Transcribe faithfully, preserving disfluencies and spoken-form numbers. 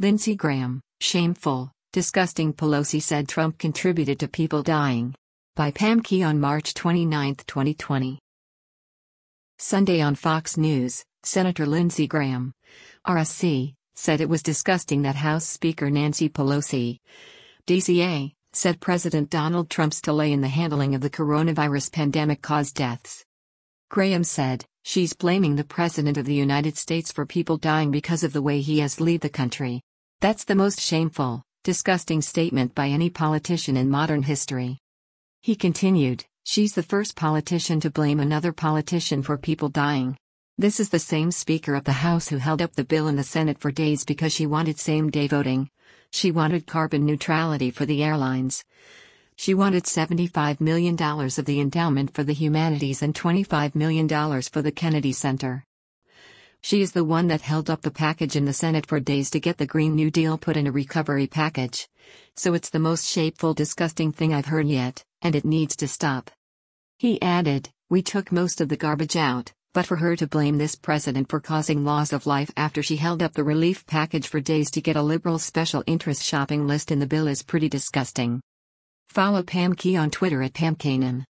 Lindsey Graham, shameful, disgusting. Pelosi said Trump contributed to people dying. By Pam Key on March twenty-ninth, twenty twenty. Sunday on Fox News, Senator Lindsey Graham, R S C, said it was disgusting that House Speaker Nancy Pelosi, D C A, said President Donald Trump's delay in the handling of the coronavirus pandemic caused deaths. Graham said, "She's blaming the President of the United States for people dying because of the way he has led the country. That's the most shameful, disgusting statement by any politician in modern history." He continued, "She's the first politician to blame another politician for people dying. This is the same Speaker of the House who held up the bill in the Senate for days because she wanted same-day voting. She wanted carbon neutrality for the airlines. She wanted seventy-five million dollars of the Endowment for the Humanities and twenty-five million dollars for the Kennedy Center. She is the one that held up the package in the Senate for days to get the Green New Deal put in a recovery package. So it's the most shameful, disgusting thing I've heard yet, and it needs to stop." He added, "We took most of the garbage out, but for her to blame this president for causing loss of life after she held up the relief package for days to get a liberal special interest shopping list in the bill is pretty disgusting." Follow Pam Key on Twitter at Pam Kanan.